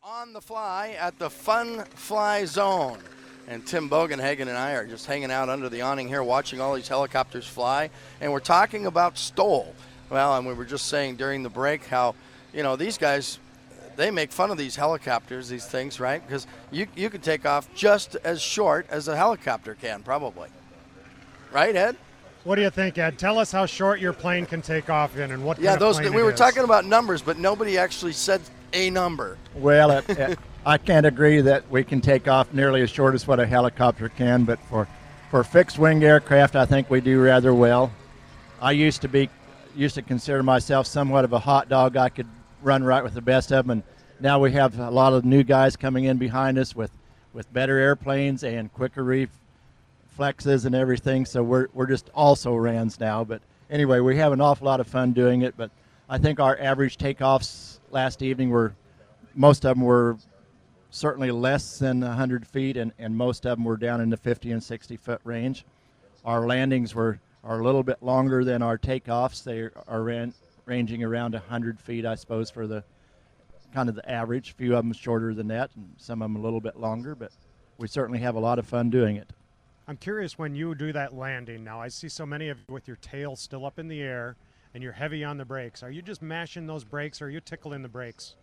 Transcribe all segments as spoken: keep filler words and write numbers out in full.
On the fly at the Fun Fly Zone. And Tim Bogenhagen and I are just hanging out under the awning here watching all these helicopters fly. And we're talking about Stoll. Well, and we were just saying during the break how, you know, these guys, they make fun of these helicopters, these things, right? Because you, you could take off just as short as a helicopter can, probably. Right, Ed? What do you think, Ed? Tell us how short your plane can take off in and what yeah, kind those, of plane we it were is. talking about numbers, but nobody actually said a number. Well, it, it, I can't agree that we can take off nearly as short as what a helicopter can, but for, for fixed-wing aircraft, I think we do rather well. I used to be used to consider myself somewhat of a hot dog. I could run right with the best of them, and now we have a lot of new guys coming in behind us with, with better airplanes and quicker reflexes and everything, so we're, we're just also Rans now. But anyway, we have an awful lot of fun doing it, but I think our average takeoffs last evening were, most of them were certainly less than one hundred feet, and, and most of them were down in the fifty and sixty foot range. Our landings were are a little bit longer than our takeoffs. They are ran, ranging around one hundred feet, I suppose, for the kind of the average. A few of them shorter than that, and some of them a little bit longer, but we certainly have a lot of fun doing it. I'm curious, when you do that landing now, I see so many of you with your tail still up in the air and you're heavy on the brakes. Are you just mashing those brakes or are you tickling the brakes?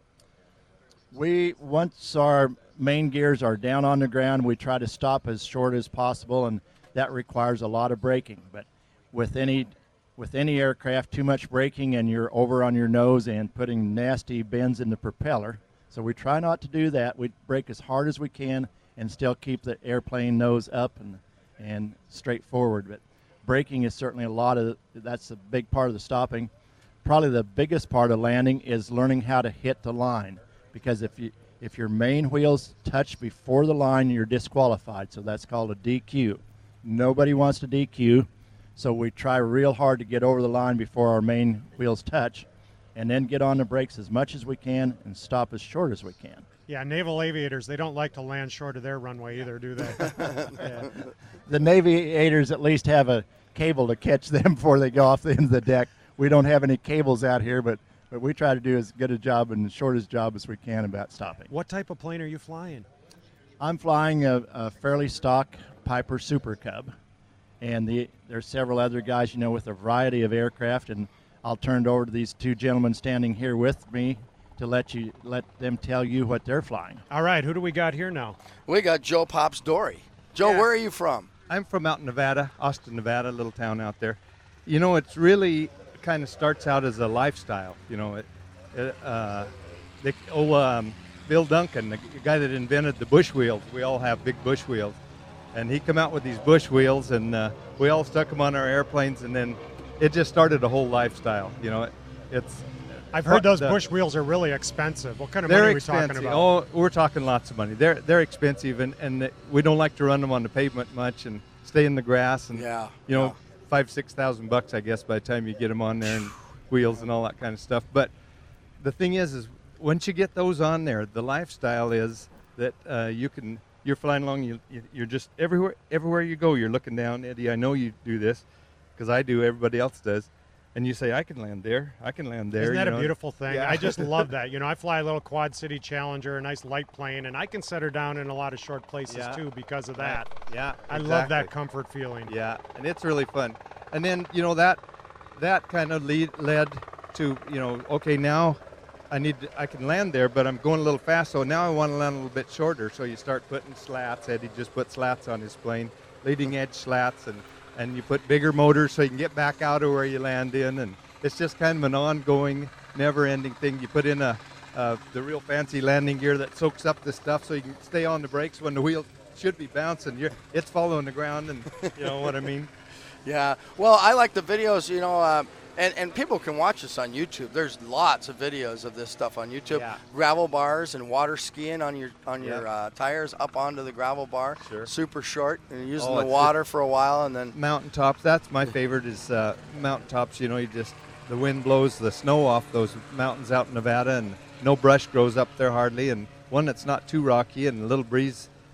We, once our main gears are down on the ground, we try to stop as short as possible, and that requires a lot of braking. But with any with any aircraft, too much braking and you're over on your nose and putting nasty bends in the propeller. So we try not to do that. We brake as hard as we can and still keep the airplane nose up and and straight forward. But braking is certainly a lot of, that's a big part of the stopping. Probably the biggest part of landing is learning how to hit the line, because if you if your main wheels touch before the line, you're disqualified. So that's called a D Q. Nobody wants to D Q, so we try real hard to get over the line before our main wheels touch, and then get on the brakes as much as we can and stop as short as we can. Yeah, naval aviators, they don't like to land short of their runway either, do they? Yeah. The Navy aviators at least have a cable to catch them before they go off the end of the deck. We don't have any cables out here, but, but we try to do as good a job and the shortest job as we can about stopping. What type of plane are you flying? I'm flying a, a fairly stock Piper Super Cub, and the, there's several other guys, you know, with a variety of aircraft, and I'll turn it over to these two gentlemen standing here with me to let you let them tell you what they're flying. All right, who do we got here now? We got Joe Pops Dory. Joe, Yeah. where are you from? I'm from out in Nevada, Austin, Nevada, a little town out there. You know, it's really kind of starts out as a lifestyle. You know, it, it, uh, the, oh, um, Bill Duncan, the guy that invented the bush wheels, we all have big bush wheels, and he come out with these bush wheels, and uh, we all stuck them on our airplanes, and then it just started a whole lifestyle. You know, it, it's. I've heard those the, bush wheels are really expensive. What kind of they're money are we expensive. talking about? Oh, we're talking lots of money. They're they're expensive, and, and we don't like to run them on the pavement much and stay in the grass. And Yeah, you know, yeah. five six thousand bucks, I guess, by the time you get them on there and wheels and all that kind of stuff. But the thing is, is once you get those on there, the lifestyle is that uh, you can. You're flying along. You you're just everywhere. Everywhere you go, you're looking down. Eddie, I know you do this because I do. Everybody else does. And you say, I can land there, I can land there. Isn't that you a know? beautiful thing? Yeah. I just love that. You know, I fly a little Quad City Challenger, a nice light plane, and I can set her down in a lot of short places Yeah. too because of that. Yeah, I love that exactly. comfort feeling. Yeah, and it's really fun. And then, you know, that that kind of lead, led to, you know, okay, now I need to, I can land there, but I'm going a little fast, so now I want to land a little bit shorter. So you start putting slats. Eddie just put slats on his plane, leading edge slats, and, and you put bigger motors so you can get back out of where you land in. And it's just kind of an ongoing, never-ending thing. You put in a uh, the real fancy landing gear that soaks up the stuff so you can stay on the brakes when the wheel should be bouncing. You're, it's following the ground, and you know what I mean? Yeah. Well, I like the videos, you know, uh, and, and people can watch this on YouTube. There's lots of videos of this stuff on YouTube. Yeah. Gravel bars and water skiing on your on your Yeah. uh, tires up onto the gravel bar. Sure. Super short. And you're using Oh, the it's water for a while and then. Mountaintops, that's my favorite is uh, mountaintops. You know, you just, the wind blows the snow off those mountains out in Nevada, and no brush grows up there hardly, and one that's not too rocky, and a little breeze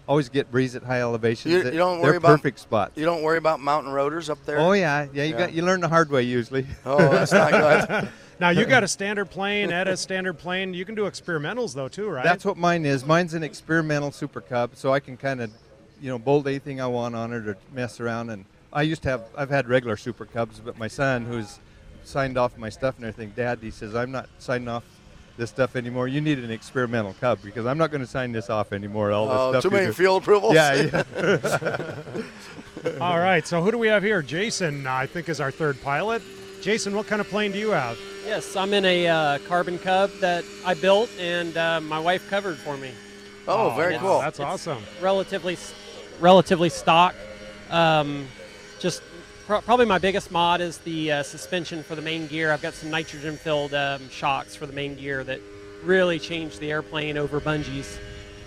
always get breeze at high elevations. You- you don't They're worry about- perfect spots. You don't worry about mountain rotors up there? Oh yeah, yeah. You Yeah. got you learn the hard way usually. Oh, that's not good. Now you got a standard plane, Ed a standard plane. You can do experimentals though too, right? That's what mine is. Mine's an experimental Super Cub, so I can kind of, you know, bolt anything I want on it or mess around. And I used to have, I've had regular Super Cubs, but my son, who's signed off my stuff and everything, Dad, he says, I'm not signing off this stuff anymore. You need an experimental Cub because I'm not going to sign this off anymore. All this Oh, stuff. too you many do. field approvals? Yeah, yeah. All right. So who do we have here? Jason, I think, is our third pilot. Jason, what kind of plane do you have? Yes, I'm in a uh, Carbon Cub that I built and uh, my wife covered for me. Oh, very wow, cool. That's It's awesome. Relatively, relatively stock. Um, just pro- probably my biggest mod is the uh, suspension for the main gear. I've got some nitrogen-filled um, shocks for the main gear that really changed the airplane over bungees.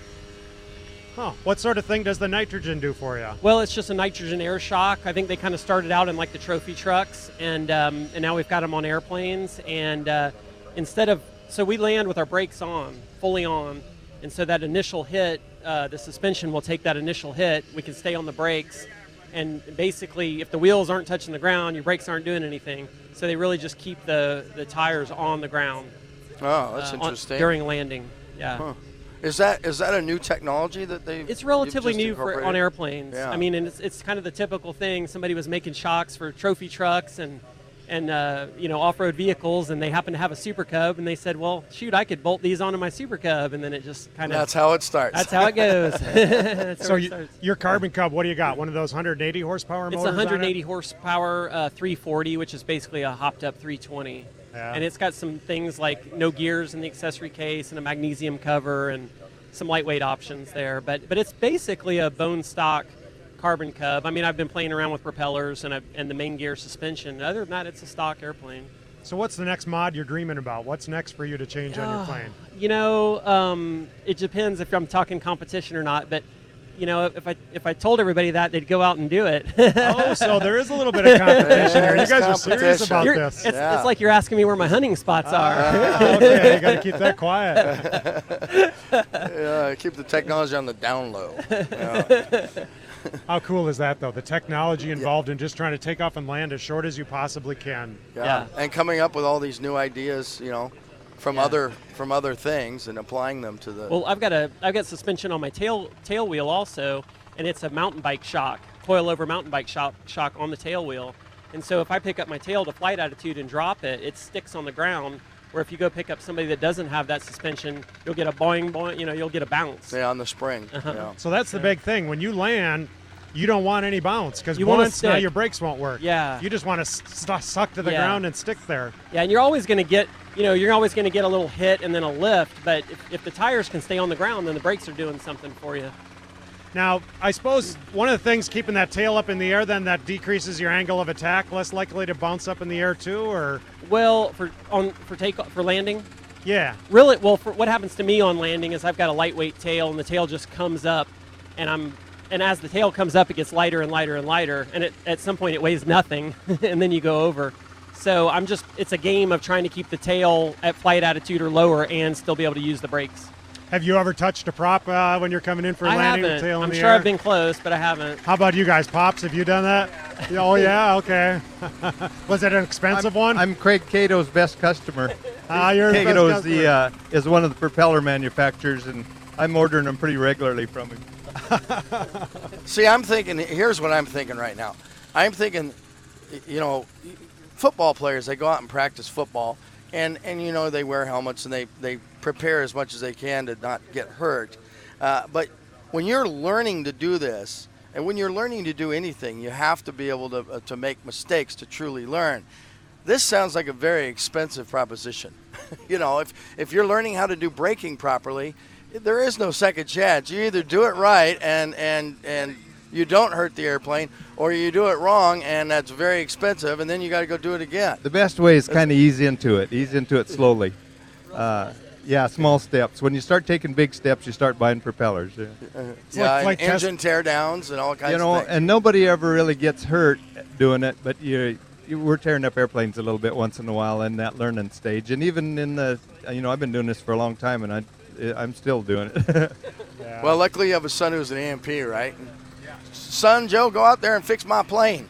Huh. What sort of thing does the nitrogen do for you? Well, it's just a nitrogen air shock. I think they kind of started out in like the trophy trucks, and um, and now we've got them on airplanes. And uh, instead of so we land with our brakes on, fully on, and so that initial hit, uh, the suspension will take that initial hit. We can stay on the brakes, and basically, if the wheels aren't touching the ground, your brakes aren't doing anything. So they really just keep the the tires on the ground. Oh, that's uh, on- interesting. during landing. Yeah. Huh. Is that is that a new technology that they? It's relatively new for on airplanes. Yeah. I mean, and it's, it's kind of the typical thing. Somebody was making shocks for trophy trucks and and uh, you know off-road vehicles, and they happen to have a Super Cub, and they said, "Well, shoot, I could bolt these onto my Super Cub," and then it just kind of That's how it starts. that's how it goes. That's So how it you, starts. your Carbon Cub, what do you got? One of those one hundred eighty horsepower It's a motors one hundred eighty on horsepower uh, three forty, which is basically a hopped up three twenty. Yeah. And it's got some things like no gears in the accessory case and a magnesium cover and some lightweight options there. But but it's basically a bone stock Carbon Cub. I mean, I've been playing around with propellers and, I've, and the main gear suspension. Other than that, it's a stock airplane. it? So what's the next mod you're dreaming about? What's next for you to change on your Ah, plane? You know, um, it depends if I'm talking competition or not. But you know, if I if I told everybody that, they'd go out and do it. Oh, so there is a little bit of competition here. You There's guys are serious competition. about You're- this. It's, Yeah. it's like you're asking me where my hunting spots are. Ah, okay, you got to keep that quiet. Yeah, keep the technology on the down low. Yeah. How cool is that, though? The technology involved in just trying to take off and land as short as you possibly can. Yeah. Yeah. And coming up with all these new ideas, you know, from Yeah. other from other things and applying them to the. Well, I've got a I've got suspension on my tail tail wheel also, and it's a mountain bike shock, coil over mountain bike shock shock on the tail wheel. And so if I pick up my tail to flight attitude and drop it, it sticks on the ground. Where if you go pick up somebody that doesn't have that suspension, you'll get a boing boing, you know, you'll get a bounce. yeah, on the spring. Uh-huh. Yeah. So that's the big thing. When you land, you don't want any bounce because You wanna once now stick. your brakes won't work. Yeah. You just want to st- suck to the Yeah. ground and stick there. Yeah, and you're always going to get, you know, you're always going to get a little hit and then a lift. But if, if the tires can stay on the ground, then the brakes are doing something for you. Now, I suppose one of the things keeping that tail up in the air, then that decreases your angle of attack, less likely to bounce up in the air too, or Well, for on for take for landing, yeah. really, well, for what happens to me on landing is I've got a lightweight tail, and the tail just comes up, and I'm, and as the tail comes up, it gets lighter and lighter and lighter, and it, at some point it weighs nothing, and then you go over. So I'm just, it's a game of trying to keep the tail at flight attitude or lower, and still be able to use the brakes. Have you ever touched a prop uh, when you're coming in for I landing with haven't. tail in I'm the sure air? I've been close, but I haven't. How about you guys, Pops? Have you done that? Yeah, oh yeah, okay. Was it an expensive I'm, one? I'm Craig Cato's best customer. Ah, you're the best Cato's customer. the uh, is one of the propeller manufacturers, and I'm ordering them pretty regularly from him. See, I'm thinking. Here's what I'm thinking right now. I'm thinking, you know, football players. They go out and practice football, and and you know they wear helmets and they they prepare as much as they can to not get hurt. Uh, but when you're learning to do this, and when you're learning to do anything, you have to be able to uh, to make mistakes to truly learn. This sounds like a very expensive proposition. You know, if if you're learning how to do braking properly, there is no second chance. You either do it right and and and you don't hurt the airplane, or you do it wrong and that's very expensive, and then you got to go do it again. The best way is kind of ease into it. Ease into it slowly. Uh, yeah, small steps. When you start taking big steps, you start buying propellers. Yeah. yeah, like- and like test- engine tear downs and all kinds You know, of things. and nobody ever really gets hurt doing it, but you, you we're tearing up airplanes a little bit once in a while in that learning stage. And even in the, you know, I've been doing this for a long time, and I, I'm still doing it. Yeah. Well, luckily you have a son who's an A M P, right? Yeah. Son, Joe, go out there and fix my plane.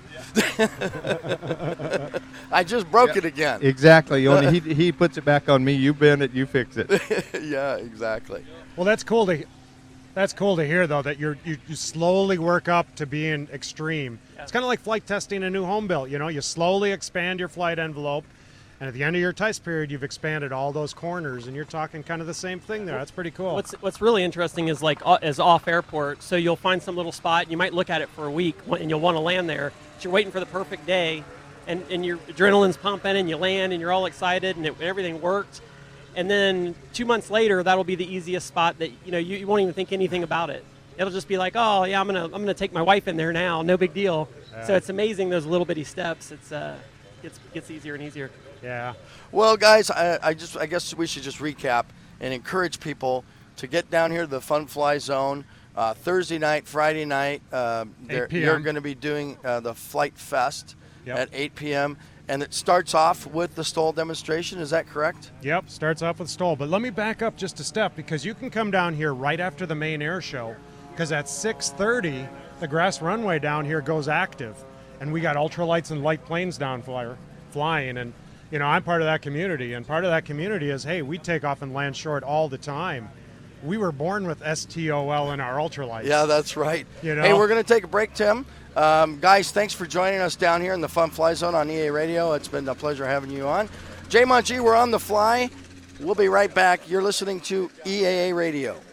I just broke Yeah. it again. Exactly. Only he he puts it back on me. You bend it, you fix it. Yeah, exactly. Well, that's cool to that's cool to hear though that you're you, you slowly work up to being extreme. It's kind of like flight testing a new home built. You know, you slowly expand your flight envelope, and at the end of your test period, you've expanded all those corners, and you're talking kind of the same thing there. That's pretty cool. What's What's really interesting is like uh, is off airport. So you'll find some little spot, and you might look at it for a week, and you'll want to land there. But you're waiting for the perfect day, and, and your adrenaline's pumping, and you land, and you're all excited, and it, everything worked. And then two months later, that'll be the easiest spot that you know you, you won't even think anything about it. It'll just be like, oh yeah, I'm gonna I'm gonna take my wife in there now, no big deal. Yeah. So it's amazing those little bitty steps. It's uh, gets gets easier and easier. Yeah. Well, guys, I, I just I guess we should just recap and encourage people to get down here to the Fun Fly Zone uh, Thursday night, Friday night. Uh, they're- eight p.m. You're going to be doing uh, the Flight Fest Yep. at eight p.m. and it starts off with the Stoll demonstration. Is that correct? Yep, starts off with Stoll. But let me back up just a step because you can come down here right after the main air show because at six thirty, the grass runway down here goes active. And we got ultralights and light planes down flyer, flying. And, you know, I'm part of that community. And part of that community is, hey, we take off and land short all the time. We were born with S T O L in our ultralights. Yeah, that's right. You know? Hey, we're going to take a break, Tim. Um, guys, thanks for joining us down here in the Fun Fly Zone on E A Radio. It's been a pleasure having you on. J Monty, we're on the fly. We'll be right back. You're listening to E A A Radio.